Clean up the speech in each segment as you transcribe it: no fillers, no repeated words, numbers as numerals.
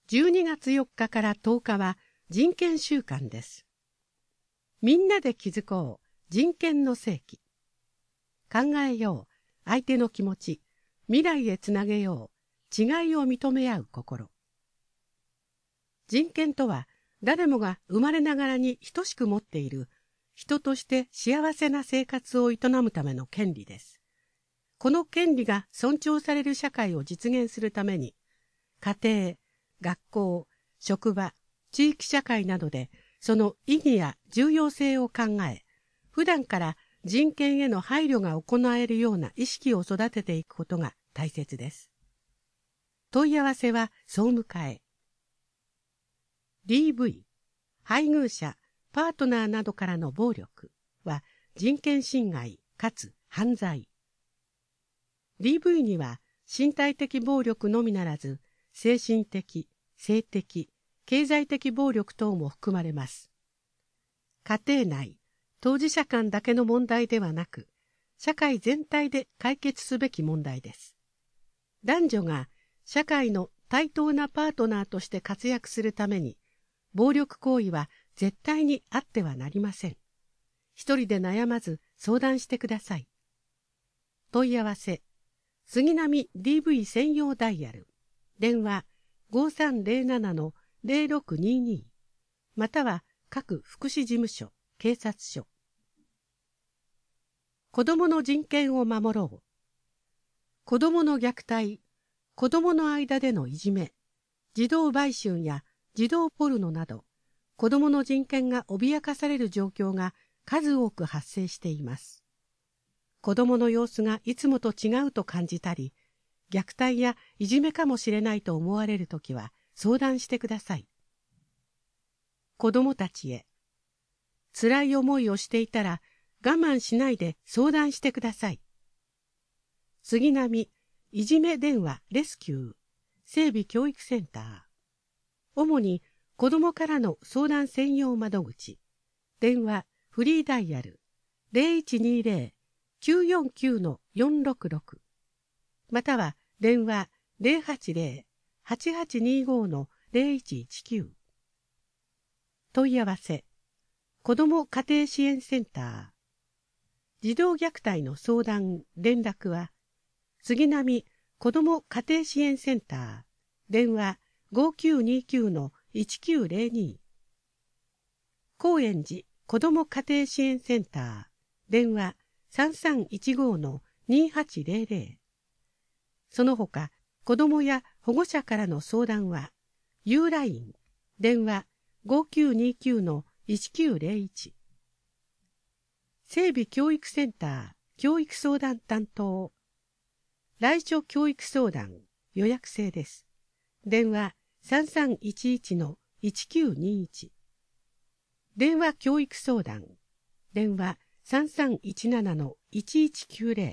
12月4日から10日は人権週間です。みんなで気づこう、人権の世紀。考えよう、相手の気持ち、未来へつなげよう、違いを認め合う心。人権とは、誰もが生まれながらに等しく持っている、人として幸せな生活を営むための権利です。この権利が尊重される社会を実現するために、家庭、学校、職場、地域社会などでその意義や重要性を考え、普段から人権への配慮が行えるような意識を育てていくことが大切です。問い合わせは総務課へ。DV、配偶者、パートナーなどからの暴力は人権侵害かつ犯罪。DV には身体的暴力のみならず、精神的、性的、経済的暴力等も含まれます。家庭内、当事者間だけの問題ではなく、社会全体で解決すべき問題です。男女が社会の対等なパートナーとして活躍するために、暴力行為は絶対にあってはなりません。一人で悩まず相談してください。問い合わせ、杉並 DV 専用ダイヤル。電話 5307-0622 または各福祉事務所、警察署。子どもの人権を守ろう。子どもの虐待、子どもの間でのいじめ、児童売春や児童ポルノなど、子どもの人権が脅かされる状況が数多く発生しています。子どもの様子がいつもと違うと感じたり、虐待やいじめかもしれないと思われるときは相談してください。子どもたちへ。辛い思いをしていたら我慢しないで相談してください。杉並いじめ電話レスキュー整備教育センター。主に子どもからの相談専用窓口。電話フリーダイヤル 0120-949-466 または電話 080-8825-0119 問い合わせ子ども家庭支援センター児童虐待の相談連絡は杉並子ども家庭支援センター電話 5929-1902 高円寺子ども家庭支援センター電話 3315-2800 その他子どもや保護者からの相談は U ライン電話 5929-1901 整備教育センター教育相談担当来所教育相談予約制です。電話 3311-1921 電話教育相談電話 3317-1190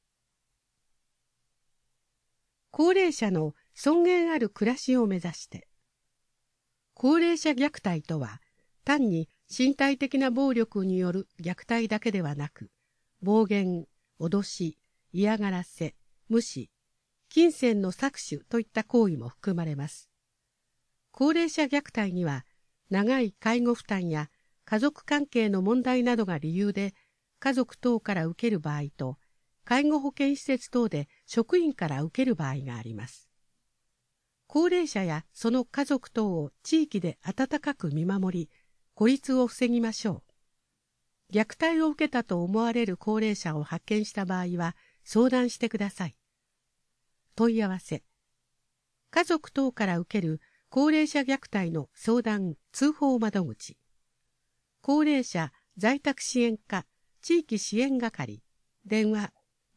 高齢者の尊厳ある暮らしを目指して高齢者虐待とは単に身体的な暴力による虐待だけではなく暴言、脅し、嫌がらせ、無視、金銭の搾取といった行為も含まれます。高齢者虐待には長い介護負担や家族関係の問題などが理由で家族等から受ける場合と介護保険施設等で職員から受ける場合があります。高齢者やその家族等を地域で温かく見守り、孤立を防ぎましょう。虐待を受けたと思われる高齢者を発見した場合は相談してください。問い合わせ。家族等から受ける高齢者虐待の相談・通報窓口。高齢者在宅支援課地域支援係電話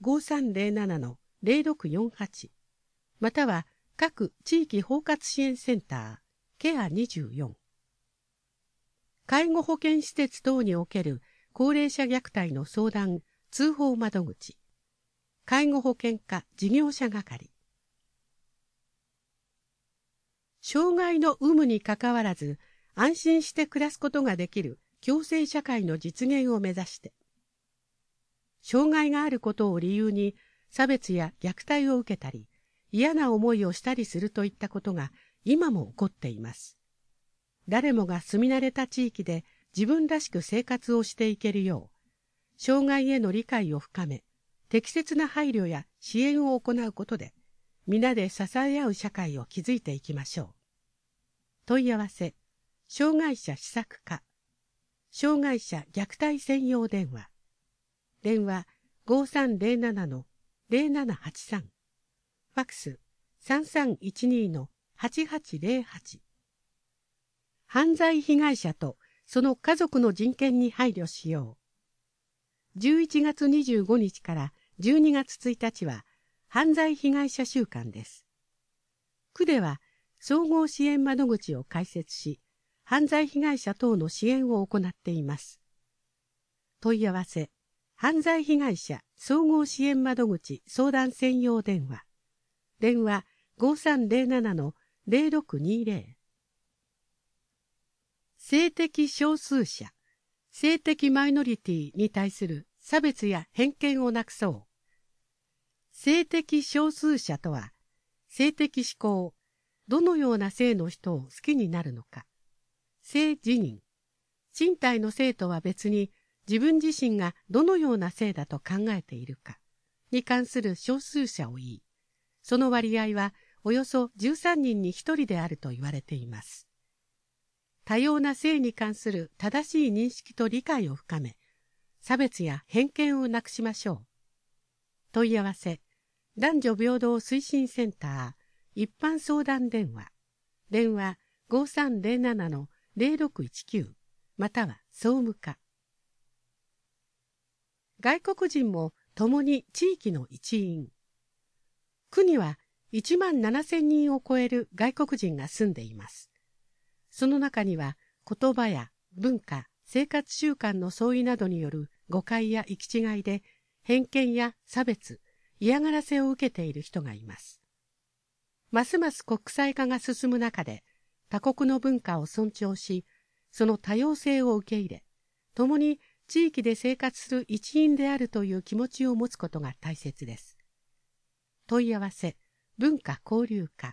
5307-0648 または各地域包括支援センターケア24介護保険施設等における高齢者虐待の相談・通報窓口介護保険課事業者係障害の有無にかかわらず安心して暮らすことができる共生社会の実現を目指して障害があることを理由に差別や虐待を受けたり嫌な思いをしたりするといったことが今も起こっています。誰もが住み慣れた地域で自分らしく生活をしていけるよう、障害への理解を深め、適切な配慮や支援を行うことで、皆で支え合う社会を築いていきましょう。問い合わせ、障害者施策課、障害者虐待専用電話、電話5307-0783、ファクス3312-8808。犯罪被害者とその家族の人権に配慮しよう。11月25日から12月1日は犯罪被害者週間です。区では総合支援窓口を開設し、犯罪被害者等の支援を行っています。問い合わせ、犯罪被害者総合支援窓口相談専用電話、電話5307-0620。性的少数者、性的マイノリティに対する差別や偏見をなくそう。性的少数者とは、性的指向、どのような性の人を好きになるのか、性自認、身体の性とは別に自分自身がどのような性だと考えているかに関する少数者を言い、その割合はおよそ13人に1人であると言われています。多様な性に関する正しい認識と理解を深め、差別や偏見をなくしましょう。問い合わせ、男女平等推進センター一般相談電話、電話5307-0619、または総務課。外国人も共に地域の一員。区には1万7000人を超える外国人が住んでいます。その中には言葉や文化、生活習慣の相違などによる誤解や行き違いで偏見や差別、嫌がらせを受けている人がいます。ますます国際化が進む中で他国の文化を尊重し、その多様性を受け入れ、共に地域で生活する一員であるという気持ちを持つことが大切です。問い合わせ、文化交流課。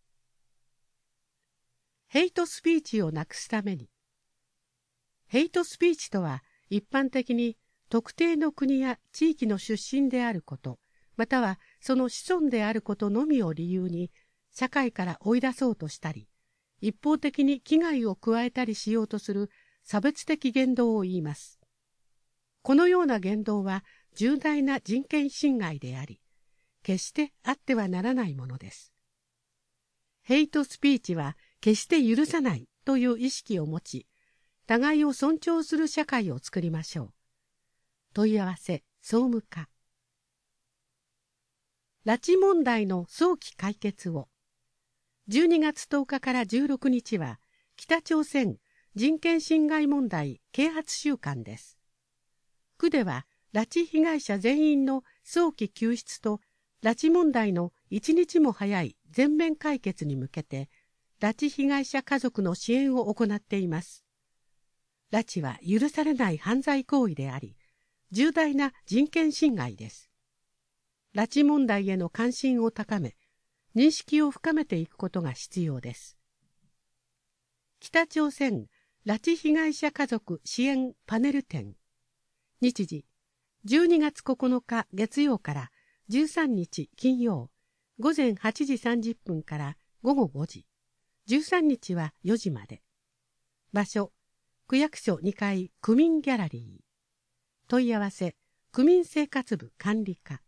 ヘイトスピーチをなくすために。ヘイトスピーチとは一般的に特定の国や地域の出身であること、またはその子孫であることのみを理由に社会から追い出そうとしたり、一方的に危害を加えたりしようとする差別的言動を言います。このような言動は重大な人権侵害であり、決してあってはならないものです。ヘイトスピーチは決して許さないという意識を持ち、互いを尊重する社会を作りましょう。問い合わせ、総務課。拉致問題の早期解決を。12月10日から16日は、北朝鮮人権侵害問題啓発週間です。区では、拉致被害者全員の早期救出と、拉致問題の一日も早い全面解決に向けて、拉致被害者家族の支援を行っています。拉致は許されない犯罪行為であり、重大な人権侵害です。拉致問題への関心を高め、認識を深めていくことが必要です。北朝鮮拉致被害者家族支援パネル展。日時、12月9日月曜から13日金曜、午前8時30分から午後5時、13日は4時まで。場所、区役所2階区民ギャラリー。問い合わせ、区民生活部管理課。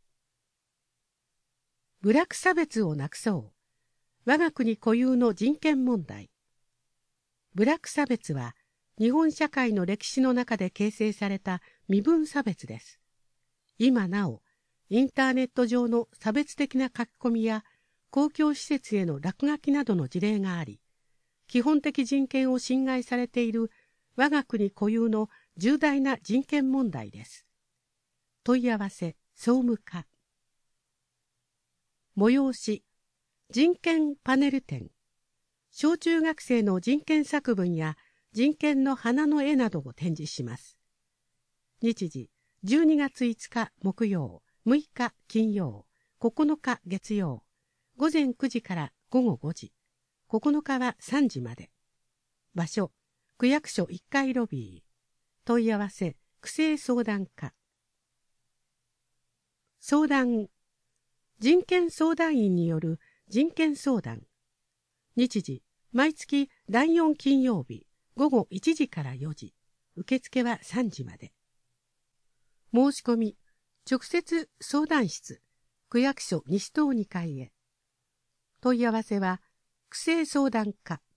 部落差別をなくそう。我が国固有の人権問題。部落差別は、日本社会の歴史の中で形成された身分差別です。今なお、インターネット上の差別的な書き込みや公共施設への落書きなどの事例があり、基本的人権を侵害されている我が国固有の重大な人権問題です。問い合わせ、総務課。催し、人権パネル展。小中学生の人権作文や人権の花の絵などを展示します。日時、12月5日木曜、6日金曜、9日月曜、 午前9時から午後5時、9日は3時まで。場所、区役所1階ロビー。問い合わせ、区政相談課。相談、人権相談員による人権相談。日時、毎月第4金曜日、午後1時から4時。受付は3時まで。申し込み、直接相談室、区役所西棟2階へ。問い合わせは、区政相談課。